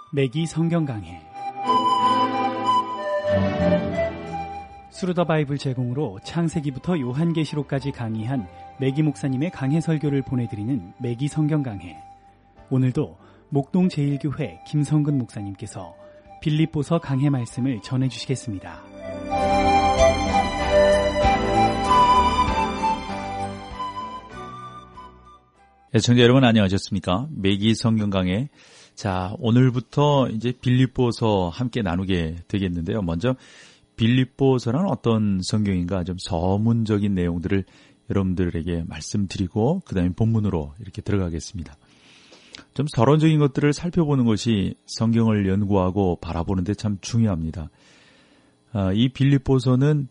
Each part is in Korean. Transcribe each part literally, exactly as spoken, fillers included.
매기 성경 강해. 수르더 바이블 제공으로 창세기부터 요한계시록까지 강의한 매기 목사님의 강해 설교를 보내드리는 매기 성경 강해. 오늘도 목동 제일교회 김성근 목사님께서 빌립보서 강해 말씀을 전해주시겠습니다. 애청자 여러분 안녕하셨습니까? 매기 성경 강해. 자, 오늘부터 이제 빌립보서 함께 나누게 되겠는데요. 먼저 빌립보서는 어떤 성경인가 좀 서문적인 내용들을 여러분들에게 말씀드리고 그 다음에 본문으로 이렇게 들어가겠습니다. 좀 서론적인 것들을 살펴보는 것이 성경을 연구하고 바라보는 데 참 중요합니다. 이 빌립보서는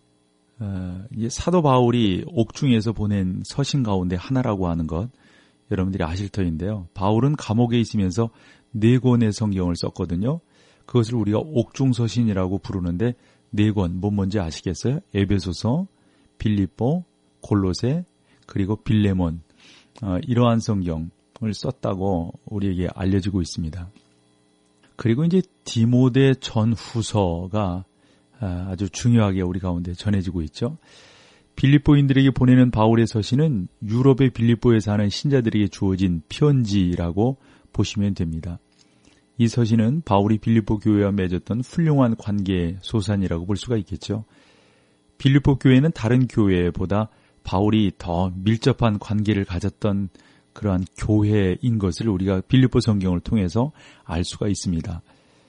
사도 바울이 옥중에서 보낸 서신 가운데 하나라고 하는 것 여러분들이 아실 터인데요. 바울은 감옥에 있으면서 네 권의 성경을 썼거든요. 그것을 우리가 옥중서신이라고 부르는데 네 권, 뭐 뭔지 아시겠어요? 에베소서, 빌립보, 골로새, 그리고 빌레몬, 어, 이러한 성경을 썼다고 우리에게 알려지고 있습니다. 그리고 이제 디모데 전후서가 아주 중요하게 우리 가운데 전해지고 있죠. 빌립보인들에게 보내는 바울의 서신은 유럽의 빌립보에 사는 신자들에게 주어진 편지라고 보시면 됩니다. 이 서신은 바울이 빌립보 교회와 맺었던 훌륭한 관계의 소산이라고 볼 수가 있겠죠. 빌립보 교회는 다른 교회보다 바울이 더 밀접한 관계를 가졌던 그러한 교회인 것을 우리가 빌립보 성경을 통해서 알 수가 있습니다.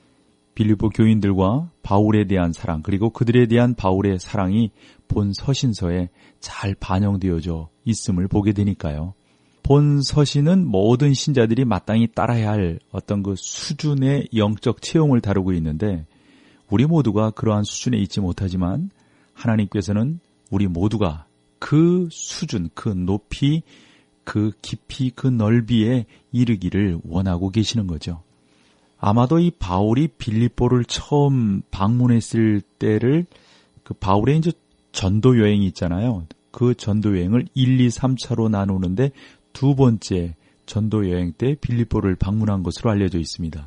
빌립보 교인들과 바울에 대한 사랑 그리고 그들에 대한 바울의 사랑이 본 서신서에 잘 반영되어져 있음을 보게 되니까요. 본 서신은 모든 신자들이 마땅히 따라야 할 어떤 그 수준의 영적 체험을 다루고 있는데 우리 모두가 그러한 수준에 있지 못하지만 하나님께서는 우리 모두가 그 수준, 그 높이, 그 깊이, 그 넓이에 이르기를 원하고 계시는 거죠. 아마도 이 바울이 빌립보를 처음 방문했을 때를 그 바울의 이제 전도 여행이 있잖아요. 그 전도 여행을 일, 이, 삼 차로 나누는데 두 번째 전도 여행 때 빌립보를 방문한 것으로 알려져 있습니다.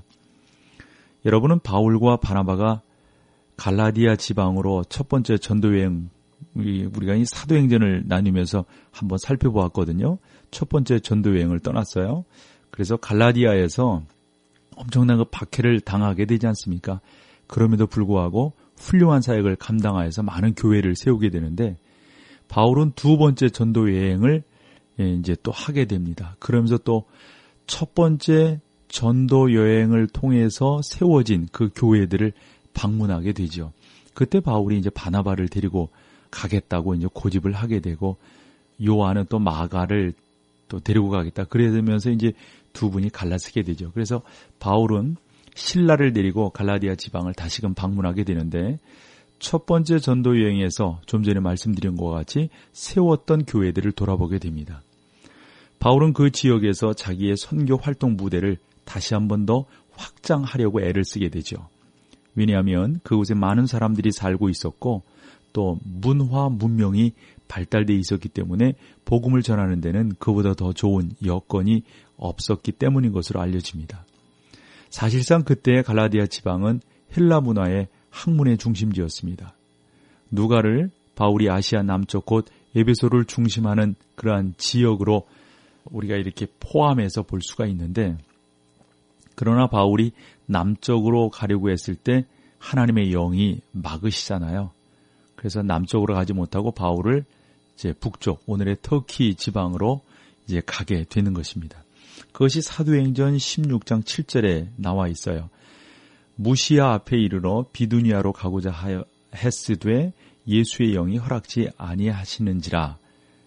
여러분은 바울과 바나바가 갈라디아 지방으로 첫 번째 전도 여행 우리가 이 사도행전을 나누면서 한번 살펴보았거든요. 첫 번째 전도 여행을 떠났어요. 그래서 갈라디아에서 엄청난 그 박해를 당하게 되지 않습니까? 그럼에도 불구하고 훌륭한 사역을 감당하여서 많은 교회를 세우게 되는데 바울은 두 번째 전도 여행을 이제 또 하게 됩니다. 그러면서 또 첫 번째 전도 여행을 통해서 세워진 그 교회들을 방문하게 되죠. 그때 바울이 이제 바나바를 데리고 가겠다고 이제 고집을 하게 되고 요한은 또 마가를 또 데리고 가겠다. 그러면서 이제 두 분이 갈라서게 되죠. 그래서 바울은 실라를 데리고 갈라디아 지방을 다시금 방문하게 되는데 첫 번째 전도 여행에서 좀 전에 말씀드린 것과 같이 세웠던 교회들을 돌아보게 됩니다. 바울은 그 지역에서 자기의 선교 활동 무대를 다시 한 번 더 확장하려고 애를 쓰게 되죠. 왜냐하면 그곳에 많은 사람들이 살고 있었고 또 문화 문명이 발달되어 있었기 때문에 복음을 전하는 데는 그보다 더 좋은 여건이 없었기 때문인 것으로 알려집니다. 사실상 그때의 갈라디아 지방은 헬라 문화의 학문의 중심지였습니다. 누가를 바울이 아시아 남쪽 곧 에베소를 중심하는 그러한 지역으로 우리가 이렇게 포함해서 볼 수가 있는데 그러나 바울이 남쪽으로 가려고 했을 때 하나님의 영이 막으시잖아요. 그래서 남쪽으로 가지 못하고 바울을 이제 북쪽 오늘의 터키 지방으로 이제 가게 되는 것입니다. 그것이 사도행전 십육 장 칠 절에 나와 있어요. 무시아 앞에 이르러 비두니아로 가고자 하여 했으되 예수의 영이 허락지 아니하시는지라.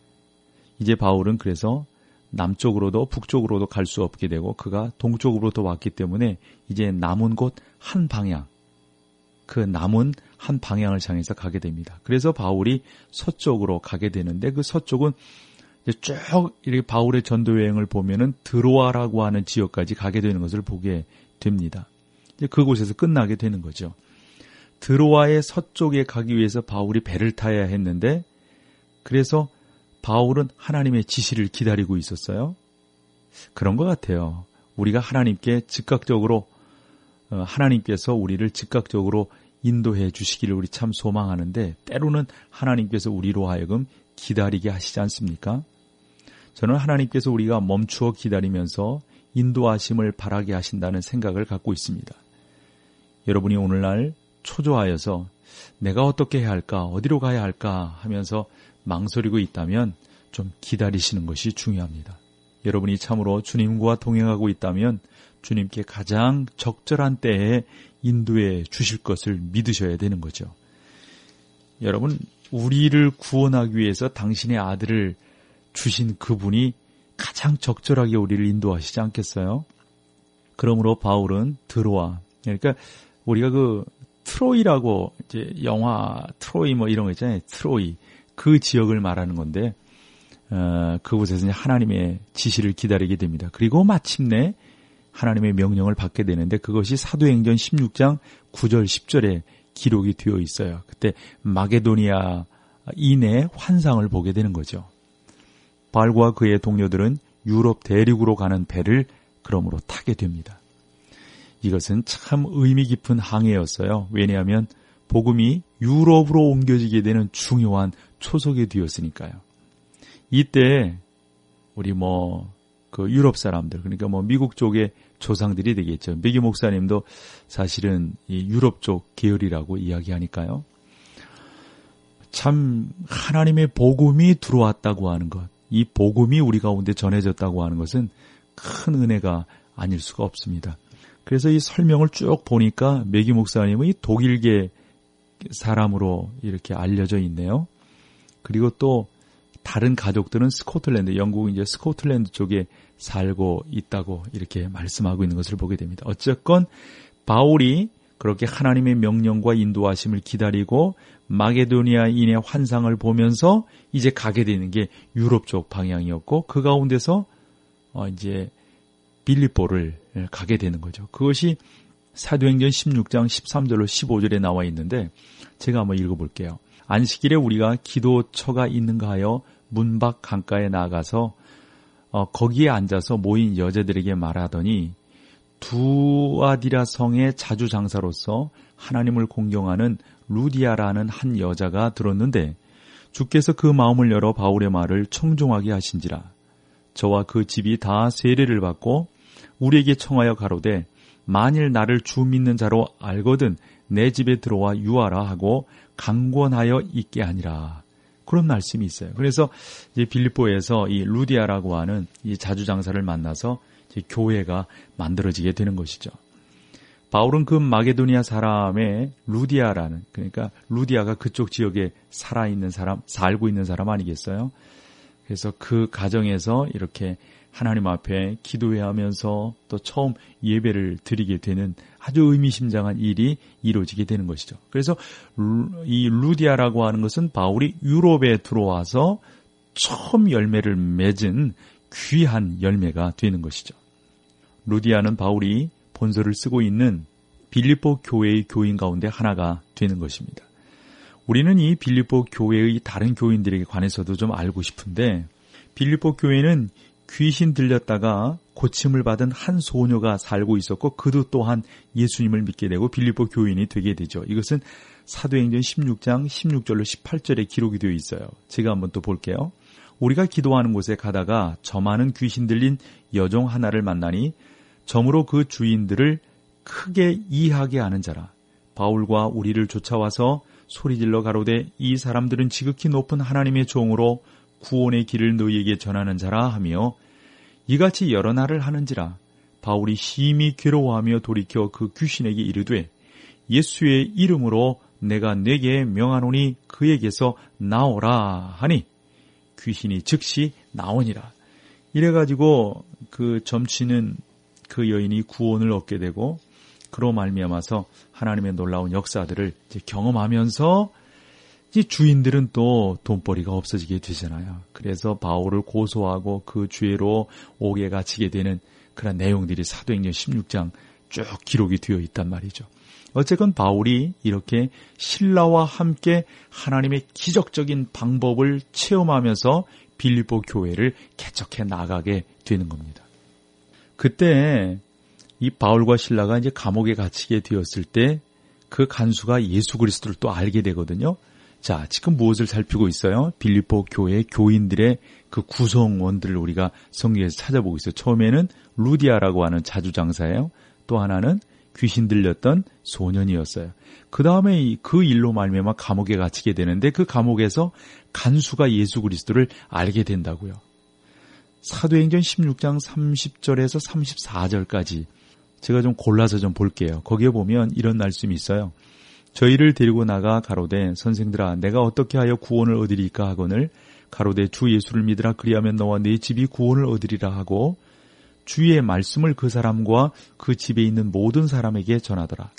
이제 바울은 그래서 남쪽으로도 북쪽으로도 갈 수 없게 되고 그가 동쪽으로도 왔기 때문에 이제 남은 곳 한 방향, 그 남은 한 방향을 향해서 가게 됩니다. 그래서 바울이 서쪽으로 가게 되는데 그 서쪽은 쭉 이렇게 바울의 전도 여행을 보면은 드로아라고 하는 지역까지 가게 되는 것을 보게 됩니다. 이제 그곳에서 끝나게 되는 거죠. 드로아의 서쪽에 가기 위해서 바울이 배를 타야 했는데 그래서 바울은 하나님의 지시를 기다리고 있었어요. 그런 것 같아요. 우리가 하나님께 즉각적으로 하나님께서 우리를 즉각적으로 인도해 주시기를 우리 참 소망하는데 때로는 하나님께서 우리로 하여금 기다리게 하시지 않습니까? 저는 하나님께서 우리가 멈추어 기다리면서 인도하심을 바라게 하신다는 생각을 갖고 있습니다. 여러분이 오늘날 초조하여서 내가 어떻게 해야 할까, 어디로 가야 할까 하면서 망설이고 있다면 좀 기다리시는 것이 중요합니다. 여러분이 참으로 주님과 동행하고 있다면 주님께 가장 적절한 때에 인도해 주실 것을 믿으셔야 되는 거죠. 여러분, 우리를 구원하기 위해서 당신의 아들을 주신 그분이 가장 적절하게 우리를 인도하시지 않겠어요? 그러므로 바울은 드로아, 그러니까 우리가 그 트로이라고 이제 영화 트로이 뭐 이런 거 있잖아요. 트로이, 그 지역을 말하는 건데 어, 그곳에서 하나님의 지시를 기다리게 됩니다. 그리고 마침내 하나님의 명령을 받게 되는데 그것이 사도행전 십육 장 구 절 십 절에 기록이 되어 있어요. 그때 마게도니아 인의 환상을 보게 되는 거죠. 바울과 그의 동료들은 유럽 대륙으로 가는 배를 그러므로 타게 됩니다. 이것은 참 의미 깊은 항해였어요. 왜냐하면 복음이 유럽으로 옮겨지게 되는 중요한 초석이 되었으니까요. 이때 우리 뭐 그 유럽 사람들, 그러니까 뭐 미국 쪽의 조상들이 되겠죠. 미기 목사님도 사실은 이 유럽 쪽 계열이라고 이야기하니까요. 참 하나님의 복음이 들어왔다고 하는 것, 이 복음이 우리 가운데 전해졌다고 하는 것은 큰 은혜가 아닐 수가 없습니다. 그래서 이 설명을 쭉 보니까 매기 목사님은 이 독일계 사람으로 이렇게 알려져 있네요. 그리고 또 다른 가족들은 스코틀랜드, 영국 이제 스코틀랜드 쪽에 살고 있다고 이렇게 말씀하고 있는 것을 보게 됩니다. 어쨌건 바울이 그렇게 하나님의 명령과 인도하심을 기다리고 마게도니아인의 환상을 보면서 이제 가게 되는 게 유럽 쪽 방향이었고 그 가운데서 어 이제 빌립보를 가게 되는 거죠. 그것이 사도행전 십육 장 십삼 절로 십오 절에 나와 있는데 제가 한번 읽어볼게요. 안식일에 우리가 기도처가 있는가 하여 문 밖 강가에 나가서 어, 거기에 앉아서 모인 여자들에게 말하더니 두아디라 성의 자주장사로서 하나님을 공경하는 루디아라는 한 여자가 들었는데 주께서 그 마음을 열어 바울의 말을 청종하게 하신지라. 저와 그 집이 다 세례를 받고 우리에게 청하여 가로되 만일 나를 주 믿는 자로 알거든 내 집에 들어와 유하라 하고 강권하여 있게 하니라. 그런 말씀이 있어요. 그래서 이제 빌립보에서 이 루디아라고 하는 이 자주장사를 만나서 이제 교회가 만들어지게 되는 것이죠. 바울은 그 마게도니아 사람의 루디아라는, 그러니까 루디아가 그쪽 지역에 살아있는 사람, 살고 있는 사람 아니겠어요? 그래서 그 가정에서 이렇게 하나님 앞에 기도해하면서 또 처음 예배를 드리게 되는 아주 의미심장한 일이 이루어지게 되는 것이죠. 그래서 이 루디아라고 하는 것은 바울이 유럽에 들어와서 처음 열매를 맺은 귀한 열매가 되는 것이죠. 루디아는 바울이 본서를 쓰고 있는 빌립보 교회의 교인 가운데 하나가 되는 것입니다. 우리는 이 빌립보 교회의 다른 교인들에게 관해서도 좀 알고 싶은데 빌립보 교회는 귀신 들렸다가 고침을 받은 한 소녀가 살고 있었고 그도 또한 예수님을 믿게 되고 빌립보 교인이 되게 되죠. 이것은 사도행전 십육 장 십육 절로 십팔 절에 기록이 되어 있어요. 제가 한번 또 볼게요. 우리가 기도하는 곳에 가다가 저 많은 귀신 들린 여종 하나를 만나니 점으로 그 주인들을 크게 이해하게 하는 자라. 바울과 우리를 쫓아와서 소리질러 가로되 이 사람들은 지극히 높은 하나님의 종으로 구원의 길을 너희에게 전하는 자라 하며 이같이 여러 날을 하는지라. 바울이 심히 괴로워하며 돌이켜 그 귀신에게 이르되 예수의 이름으로 내가 네게 명하노니 그에게서 나오라 하니 귀신이 즉시 나오니라. 이래가지고 그 점치는 그 여인이 구원을 얻게 되고 그로 말미암아서 하나님의 놀라운 역사들을 이제 경험하면서 이 주인들은 또 돈벌이가 없어지게 되잖아요. 그래서 바울을 고소하고 그 죄로 옥에 갇히게 되는 그런 내용들이 사도행전 십육 장 쭉 기록이 되어 있단 말이죠. 어쨌건 바울이 이렇게 신라와 함께 하나님의 기적적인 방법을 체험하면서 빌립보 교회를 개척해 나가게 되는 겁니다. 그때 이 바울과 실라가 이제 감옥에 갇히게 되었을 때 그 간수가 예수 그리스도를 또 알게 되거든요. 자, 지금 무엇을 살피고 있어요? 빌립보 교회 교인들의 그 구성원들을 우리가 성경에서 찾아보고 있어요. 처음에는 루디아라고 하는 자주장사예요. 또 하나는 귀신 들렸던 소년이었어요. 그 다음에 그 일로 말미암아 감옥에 갇히게 되는데 그 감옥에서 간수가 예수 그리스도를 알게 된다고요. 사도행전 십육 장 삼십 절에서 삼십사 절까지 제가 좀 골라서 좀 볼게요. 거기에 보면 이런 말씀이 있어요. 저희를 데리고 나가 가로되 선생들아 내가 어떻게 하여 구원을 얻으리까 하거늘 가로되 주 예수를 믿으라 그리하면 너와 네 집이 구원을 얻으리라 하고 주의 말씀을 그 사람과 그 집에 있는 모든 사람에게 전하더라.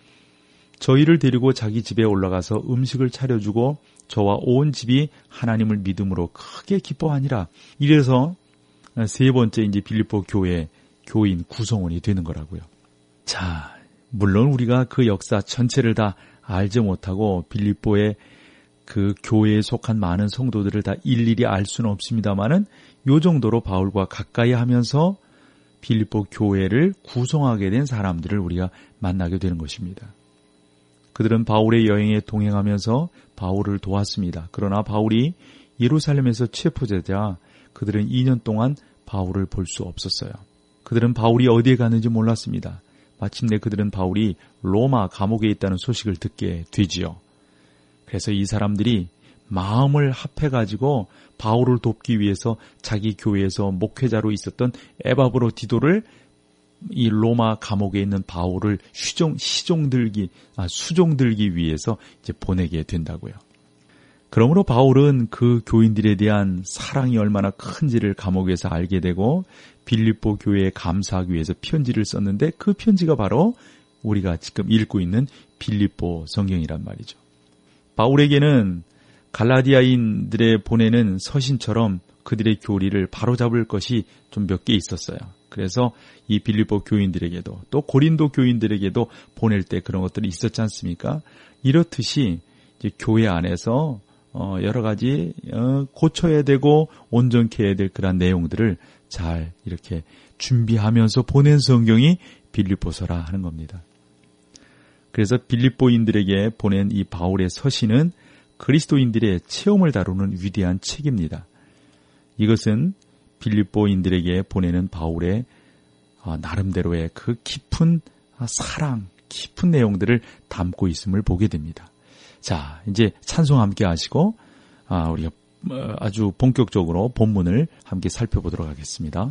저희를 데리고 자기 집에 올라가서 음식을 차려주고 저와 온 집이 하나님을 믿음으로 크게 기뻐하니라. 이래서 세 번째 이제 빌립보 교회 교인 구성원이 되는 거라고요. 자, 물론 우리가 그 역사 전체를 다 알지 못하고 빌립보의 그 교회에 속한 많은 성도들을 다 일일이 알 수는 없습니다만은 요 정도로 바울과 가까이 하면서 빌립보 교회를 구성하게 된 사람들을 우리가 만나게 되는 것입니다. 그들은 바울의 여행에 동행하면서 바울을 도왔습니다. 그러나 바울이 예루살렘에서 체포되자 그들은 이 년 동안 바울을 볼 수 없었어요. 그들은 바울이 어디에 갔는지 몰랐습니다. 마침내 그들은 바울이 로마 감옥에 있다는 소식을 듣게 되지요. 그래서 이 사람들이 마음을 합해가지고 바울을 돕기 위해서 자기 교회에서 목회자로 있었던 에바브로디도를 이 로마 감옥에 있는 바울을 시종, 시종들기, 아, 수종들기 위해서 이제 보내게 된다고요. 그러므로 바울은 그 교인들에 대한 사랑이 얼마나 큰지를 감옥에서 알게 되고 빌립보 교회에 감사하기 위해서 편지를 썼는데 그 편지가 바로 우리가 지금 읽고 있는 빌립보 성경이란 말이죠. 바울에게는 갈라디아인들의 보내는 서신처럼 그들의 교리를 바로잡을 것이 좀 몇 개 있었어요. 그래서 이 빌립보 교인들에게도 또 고린도 교인들에게도 보낼 때 그런 것들이 있었지 않습니까? 이렇듯이 이제 교회 안에서 어, 여러 가지 어, 고쳐야 되고 온전케 해야 될 그런 내용들을 잘 이렇게 준비하면서 보낸 성경이 빌립보서라 하는 겁니다. 그래서 빌립보인들에게 보낸 이 바울의 서신은 그리스도인들의 체험을 다루는 위대한 책입니다. 이것은 빌립보인들에게 보내는 바울의 어, 나름대로의 그 깊은 사랑, 깊은 내용들을 담고 있음을 보게 됩니다. 자, 이제 찬송 함께 하시고 아, 우리가 아주 본격적으로 본문을 함께 살펴보도록 하겠습니다.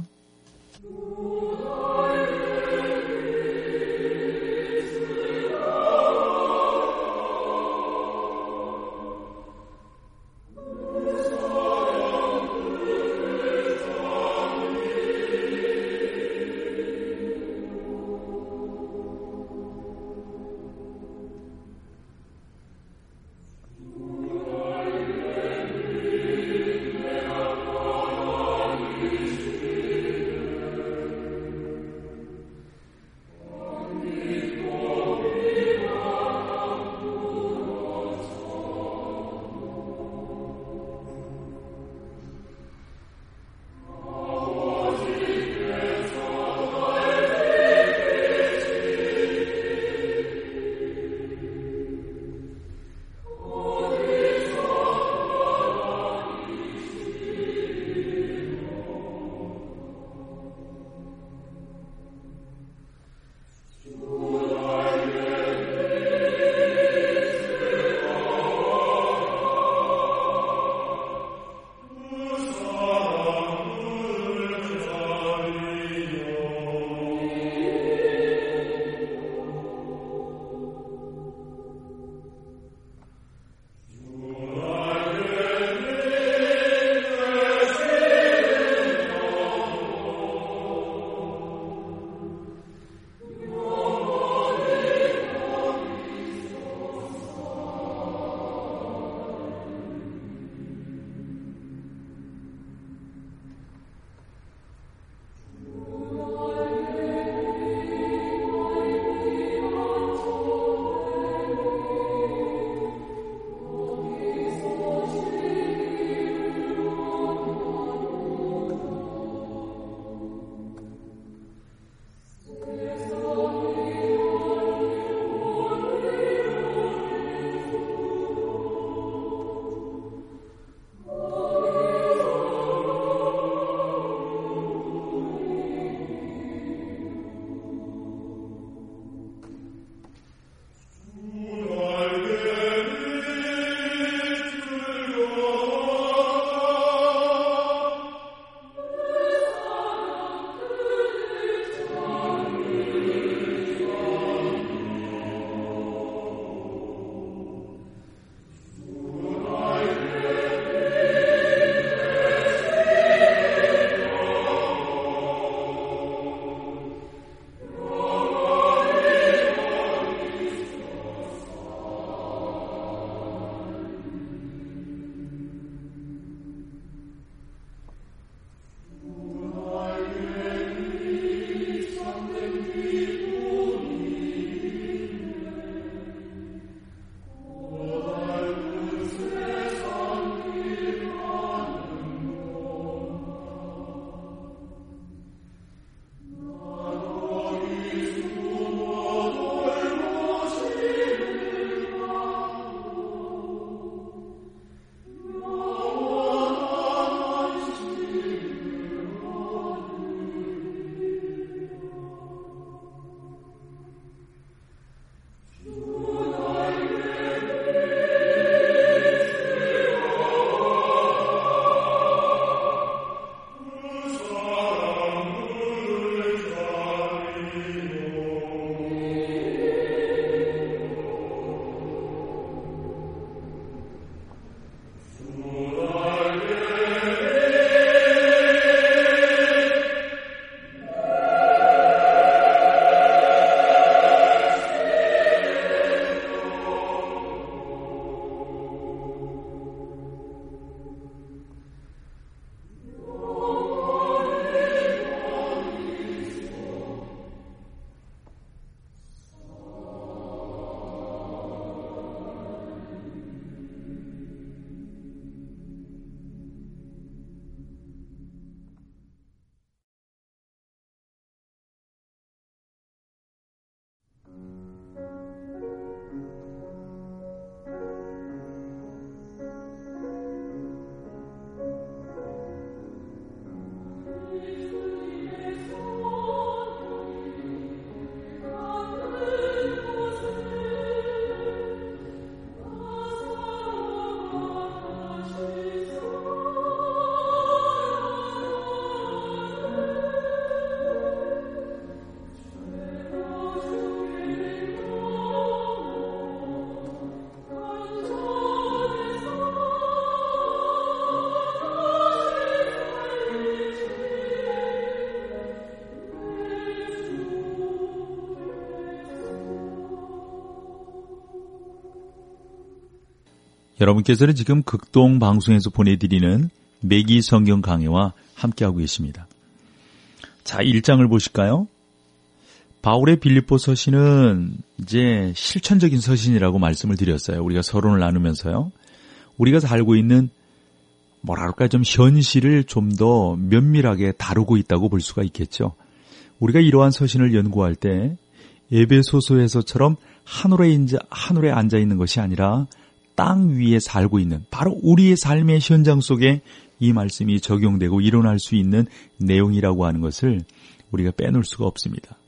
여러분께서는 지금 극동 방송에서 보내드리는 매기 성경 강해와 함께하고 계십니다. 자, 일 장을 보실까요? 바울의 빌립보 서신은 이제 실천적인 서신이라고 말씀을 드렸어요. 우리가 서론을 나누면서요. 우리가 살고 있는 뭐랄까 좀 현실을 좀 더 면밀하게 다루고 있다고 볼 수가 있겠죠. 우리가 이러한 서신을 연구할 때 에베소서에서처럼 하늘에, 인자, 하늘에 앉아 있는 것이 아니라 땅 위에 살고 있는 바로 우리의 삶의 현장 속에 이 말씀이 적용되고 일어날 수 있는 내용이라고 하는 것을 우리가 빼놓을 수가 없습니다.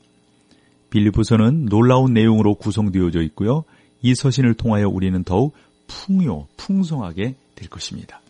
빌립보서는 놀라운 내용으로 구성되어져 있고요. 이 서신을 통하여 우리는 더욱 풍요, 풍성하게 될 것입니다.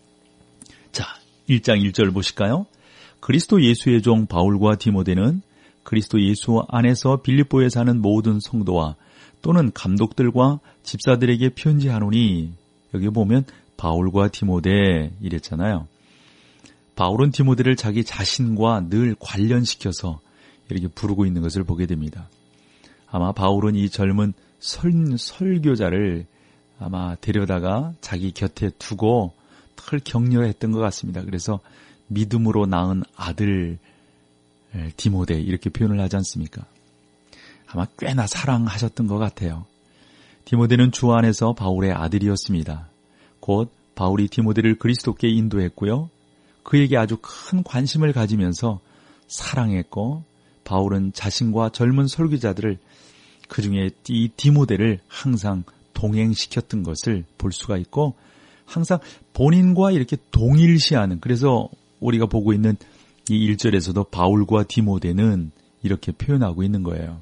자, 일 장 일 절 보실까요? 그리스도 예수의 종 바울과 디모데는 그리스도 예수 안에서 빌립보에 사는 모든 성도와 또는 감독들과 집사들에게 편지하노니, 여기 보면 바울과 디모데 이랬잖아요. 바울은 디모데를 자기 자신과 늘 관련시켜서 이렇게 부르고 있는 것을 보게 됩니다. 아마 바울은 이 젊은 설, 설교자를 아마 데려다가 자기 곁에 두고 늘 격려했던 것 같습니다. 그래서 믿음으로 낳은 아들 디모데 이렇게 표현을 하지 않습니까? 아마 꽤나 사랑하셨던 것 같아요. 디모데는 주 안에서 바울의 아들이었습니다. 곧 바울이 디모데를 그리스도께 인도했고요. 그에게 아주 큰 관심을 가지면서 사랑했고, 바울은 자신과 젊은 설교자들을, 그중에 이 디모데를 항상 동행시켰던 것을 볼 수가 있고, 항상 본인과 이렇게 동일시하는, 그래서 우리가 보고 있는 이 일 절에서도 바울과 디모데는 이렇게 표현하고 있는 거예요.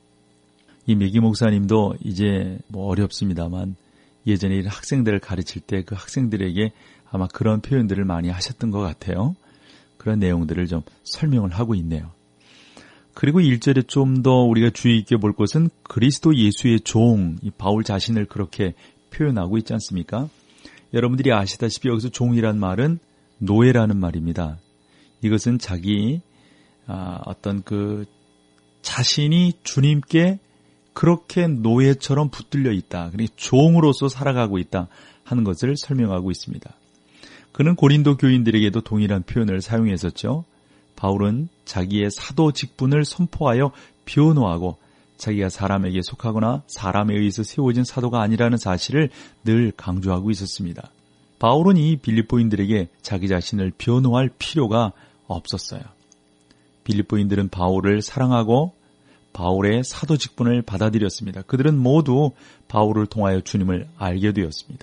이 매기 목사님도 이제 뭐 어렵습니다만 예전에 학생들을 가르칠 때 그 학생들에게 아마 그런 표현들을 많이 하셨던 것 같아요. 그런 내용들을 좀 설명을 하고 있네요. 그리고 일 절에 좀 더 우리가 주의 있게 볼 것은 그리스도 예수의 종, 이 바울 자신을 그렇게 표현하고 있지 않습니까? 여러분들이 아시다시피 여기서 종이란 말은 노예라는 말입니다. 이것은 자기 아, 어떤 그 자신이 주님께 그렇게 노예처럼 붙들려 있다. 그러니까 종으로서 살아가고 있다 하는 것을 설명하고 있습니다. 그는 고린도 교인들에게도 동일한 표현을 사용했었죠. 바울은 자기의 사도 직분을 선포하여 변호하고 자기가 사람에게 속하거나 사람에 의해서 세워진 사도가 아니라는 사실을 늘 강조하고 있었습니다. 바울은 이 빌립보인들에게 자기 자신을 변호할 필요가 없었어요. 빌립보인들은 바울을 사랑하고 바울의 사도 직분을 받아들였습니다. 그들은 모두 바울을 통하여 주님을 알게 되었습니다.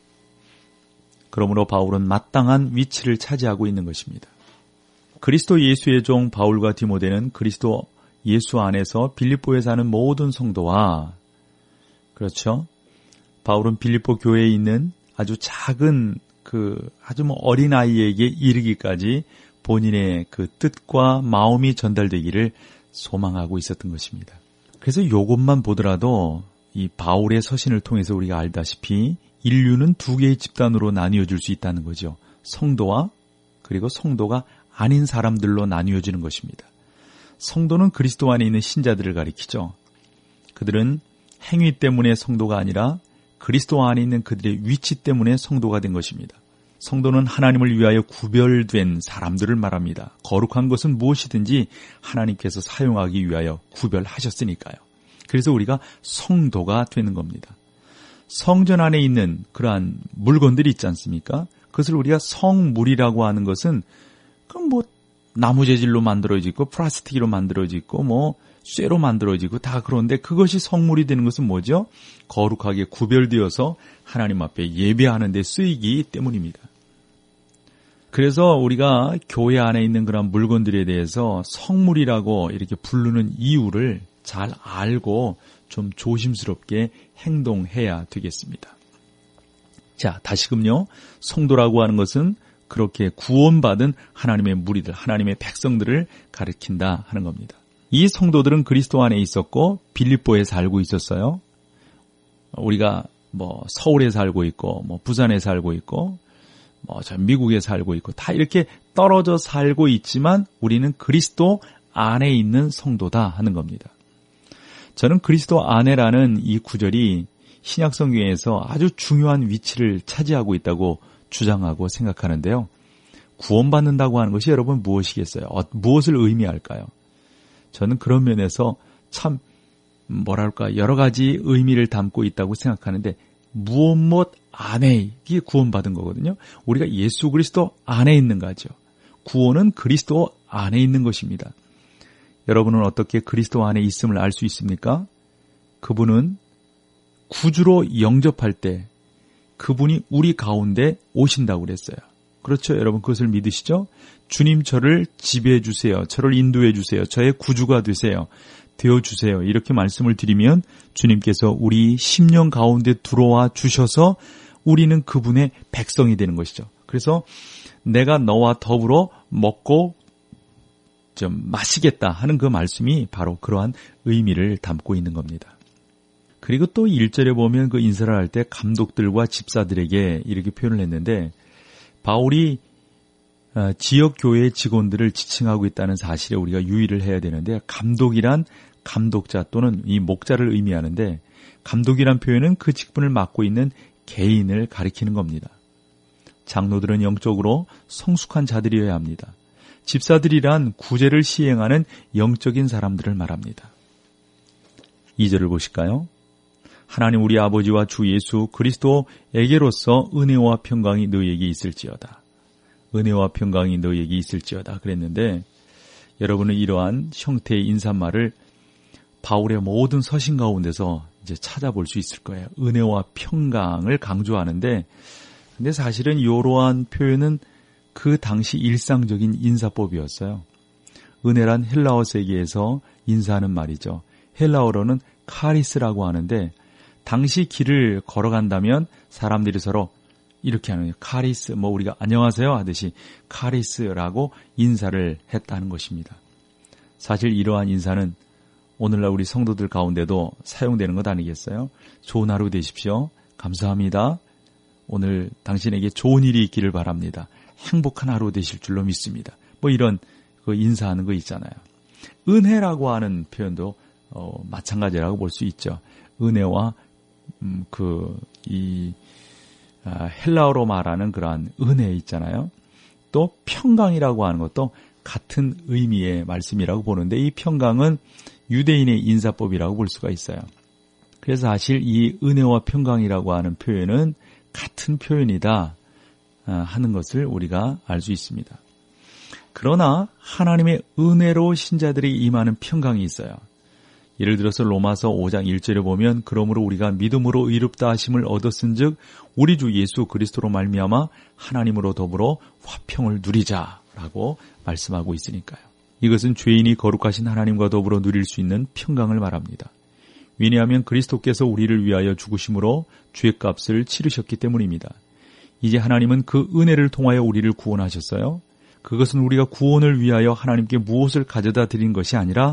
그러므로 바울은 마땅한 위치를 차지하고 있는 것입니다. 그리스도 예수의 종 바울과 디모데는 그리스도 예수 안에서 빌립보에 사는 모든 성도와, 그렇죠? 바울은 빌립보 교회에 있는 아주 작은 그 아주 뭐 어린아이에게 이르기까지 본인의 그 뜻과 마음이 전달되기를 소망하고 있었던 것입니다. 그래서 이것만 보더라도 이 바울의 서신을 통해서 우리가 알다시피 인류는 두 개의 집단으로 나뉘어질 수 있다는 거죠. 성도와 그리고 성도가 아닌 사람들로 나뉘어지는 것입니다. 성도는 그리스도 안에 있는 신자들을 가리키죠. 그들은 행위 때문에 성도가 아니라 그리스도 안에 있는 그들의 위치 때문에 성도가 된 것입니다. 성도는 하나님을 위하여 구별된 사람들을 말합니다. 거룩한 것은 무엇이든지 하나님께서 사용하기 위하여 구별하셨으니까요. 그래서 우리가 성도가 되는 겁니다. 성전 안에 있는 그러한 물건들이 있지 않습니까? 그것을 우리가 성물이라고 하는 것은 그럼 뭐 나무 재질로 만들어지고 플라스틱으로 만들어지고 뭐 쇠로 만들어지고 다 그런데 그것이 성물이 되는 것은 뭐죠? 거룩하게 구별되어서 하나님 앞에 예배하는 데 쓰이기 때문입니다. 그래서 우리가 교회 안에 있는 그런 물건들에 대해서 성물이라고 이렇게 부르는 이유를 잘 알고 좀 조심스럽게 행동해야 되겠습니다. 자, 다시금요. 성도라고 하는 것은 그렇게 구원받은 하나님의 무리들, 하나님의 백성들을 가리킨다 하는 겁니다. 이 성도들은 그리스도 안에 있었고 빌립보에 살고 있었어요. 우리가 뭐 서울에 살고 있고 뭐 부산에 살고 있고 뭐 저 미국에 살고 있고 다 이렇게 떨어져 살고 있지만 우리는 그리스도 안에 있는 성도다 하는 겁니다. 저는 그리스도 안에라는 이 구절이 신약 성경에서 아주 중요한 위치를 차지하고 있다고 주장하고 생각하는데요. 구원받는다고 하는 것이 여러분 무엇이겠어요? 어, 무엇을 의미할까요? 저는 그런 면에서 참 뭐랄까 여러 가지 의미를 담고 있다고 생각하는데 무엇 못 안에 이게 구원받은 거거든요. 우리가 예수 그리스도 안에 있는 거죠. 구원은 그리스도 안에 있는 것입니다. 여러분은 어떻게 그리스도 안에 있음을 알 수 있습니까? 그분은 구주로 영접할 때 그분이 우리 가운데 오신다고 그랬어요. 그렇죠? 여러분 그것을 믿으시죠? 주님 저를 지배해 주세요. 저를 인도해 주세요. 저의 구주가 되세요. 되어주세요. 이렇게 말씀을 드리면 주님께서 우리 심령 가운데 들어와 주셔서 우리는 그분의 백성이 되는 것이죠. 그래서 내가 너와 더불어 먹고 좀 마시겠다 하는 그 말씀이 바로 그러한 의미를 담고 있는 겁니다. 그리고 또 일 절에 보면 그 인사를 할 때 감독들과 집사들에게 이렇게 표현을 했는데 바울이 지역 교회 직원들을 지칭하고 있다는 사실에 우리가 유의를 해야 되는데 감독이란 감독자 또는 이 목자를 의미하는데 감독이란 표현은 그 직분을 맡고 있는 개인을 가리키는 겁니다. 장로들은 영적으로 성숙한 자들이어야 합니다. 집사들이란 구제를 시행하는 영적인 사람들을 말합니다. 이 절을 보실까요? 하나님 우리 아버지와 주 예수 그리스도에게로서 은혜와 평강이 너희에게 있을지어다. 은혜와 평강이 너희에게 있을지어다 그랬는데 여러분은 이러한 형태의 인사말을 바울의 모든 서신 가운데서 이제 찾아볼 수 있을 거예요. 은혜와 평강을 강조하는데 근데 사실은 이러한 표현은 그 당시 일상적인 인사법이었어요. 은혜란 헬라어 세계에서 인사하는 말이죠. 헬라어로는 카리스라고 하는데 당시 길을 걸어간다면 사람들이 서로 이렇게 하는 거예요. 카리스, 뭐 우리가 안녕하세요 하듯이 카리스라고 인사를 했다는 것입니다. 사실 이러한 인사는 오늘날 우리 성도들 가운데도 사용되는 것 아니겠어요? 좋은 하루 되십시오. 감사합니다. 오늘 당신에게 좋은 일이 있기를 바랍니다. 행복한 하루 되실 줄로 믿습니다. 뭐 이런 그 인사하는 거 있잖아요. 은혜라고 하는 표현도 어, 마찬가지라고 볼 수 있죠. 은혜와 음, 그 이 아, 헬라어로 말하는 그러한 은혜 있잖아요. 또 평강이라고 하는 것도 같은 의미의 말씀이라고 보는데 이 평강은 유대인의 인사법이라고 볼 수가 있어요. 그래서 사실 이 은혜와 평강이라고 하는 표현은 같은 표현이다 하는 것을 우리가 알 수 있습니다. 그러나 하나님의 은혜로 신자들이 임하는 평강이 있어요. 예를 들어서 로마서 오 장 일 절에 보면 그러므로 우리가 믿음으로 의롭다 하심을 얻었은즉 우리 주 예수 그리스도로 말미암아 하나님으로 더불어 화평을 누리자라고 말씀하고 있으니까요. 이것은 죄인이 거룩하신 하나님과 더불어 누릴 수 있는 평강을 말합니다. 왜냐하면 그리스도께서 우리를 위하여 죽으심으로 죄값을 치르셨기 때문입니다. 이제 하나님은 그 은혜를 통하여 우리를 구원하셨어요. 그것은 우리가 구원을 위하여 하나님께 무엇을 가져다 드린 것이 아니라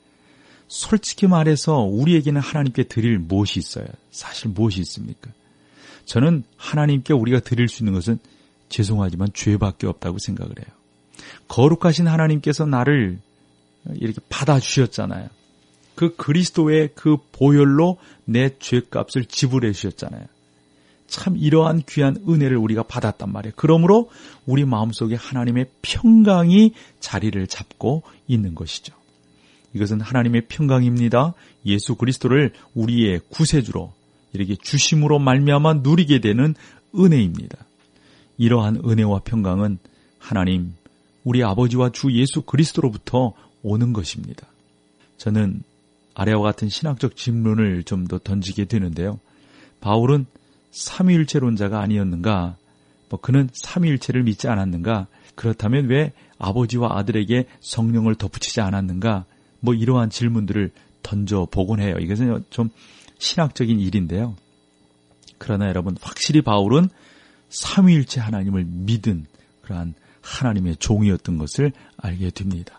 솔직히 말해서 우리에게는 하나님께 드릴 무엇이 있어요? 사실 무엇이 있습니까? 저는 하나님께 우리가 드릴 수 있는 것은 죄송하지만 죄밖에 없다고 생각을 해요. 거룩하신 하나님께서 나를 이렇게 받아주셨잖아요. 그 그리스도의 그 보혈로 내 죄값을 지불해 주셨잖아요. 참 이러한 귀한 은혜를 우리가 받았단 말이에요. 그러므로 우리 마음속에 하나님의 평강이 자리를 잡고 있는 것이죠. 이것은 하나님의 평강입니다. 예수 그리스도를 우리의 구세주로 이렇게 주심으로 말미암아 누리게 되는 은혜입니다. 이러한 은혜와 평강은 하나님 우리 아버지와 주 예수 그리스도로부터 오는 것입니다. 저는 아래와 같은 신학적 질문을 좀 더 던지게 되는데요. 바울은 삼위일체론자가 아니었는가? 뭐 그는 삼위일체를 믿지 않았는가? 그렇다면 왜 아버지와 아들에게 성령을 덧붙이지 않았는가? 뭐 이러한 질문들을 던져보곤 해요. 이것은 좀 신학적인 일인데요. 그러나 여러분 확실히 바울은 삼위일체 하나님을 믿은 그러한 하나님의 종이었던 것을 알게 됩니다.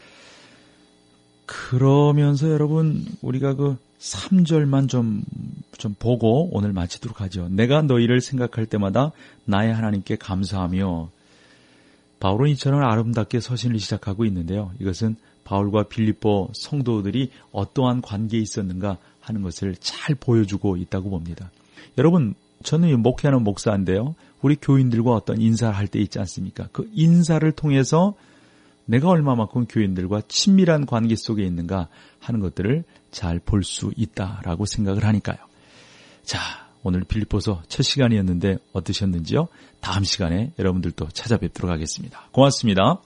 그러면서 여러분 우리가 그 삼 절만 좀, 좀 보고 오늘 마치도록 하죠. 내가 너희를 생각할 때마다 나의 하나님께 감사하며 바울은 이처럼 아름답게 서신을 시작하고 있는데요. 이것은 바울과 빌립보 성도들이 어떠한 관계에 있었는가 하는 것을 잘 보여주고 있다고 봅니다. 여러분, 저는 목회하는 목사인데요. 우리 교인들과 어떤 인사를 할 때 있지 않습니까? 그 인사를 통해서 내가 얼마만큼 교인들과 친밀한 관계 속에 있는가 하는 것들을 잘 볼 수 있다라고 생각을 하니까요. 자, 오늘 빌립보서 첫 시간이었는데 어떠셨는지요? 다음 시간에 여러분들도 찾아뵙도록 하겠습니다. 고맙습니다.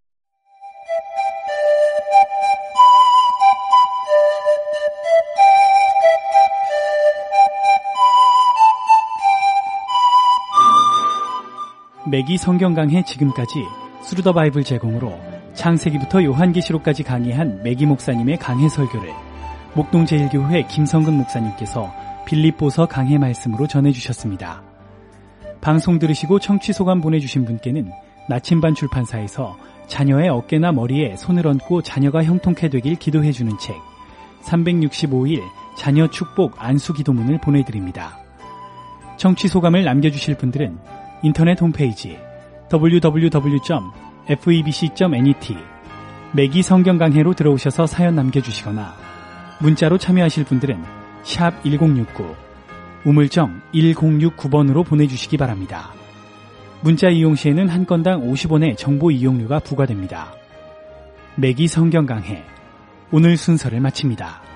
매기 성경 강해 지금까지 스루 더 바이블 제공으로 창세기부터 요한계시록까지 강의한 매기 목사님의 강해 설교를 목동제일교회 김성근 목사님께서 빌립보서 강해 말씀으로 전해주셨습니다. 방송 들으시고 청취 소감 보내주신 분께는 나침반 출판사에서 자녀의 어깨나 머리에 손을 얹고 자녀가 형통케 되길 기도해주는 책 삼백육십오 일 자녀 축복 안수 기도문을 보내드립니다. 청취 소감을 남겨주실 분들은 인터넷 홈페이지 더블유 더블유 더블유 점 에프이비씨 점 넷 매기 성경 강해로 들어오셔서 사연 남겨주시거나 문자로 참여하실 분들은 샵 일공육구 우물정 일공육구 번으로 보내주시기 바랍니다. 문자 이용 시에는 한 건당 오십 원의 정보 이용료가 부과됩니다. 매기 성경 강해 오늘 순서를 마칩니다.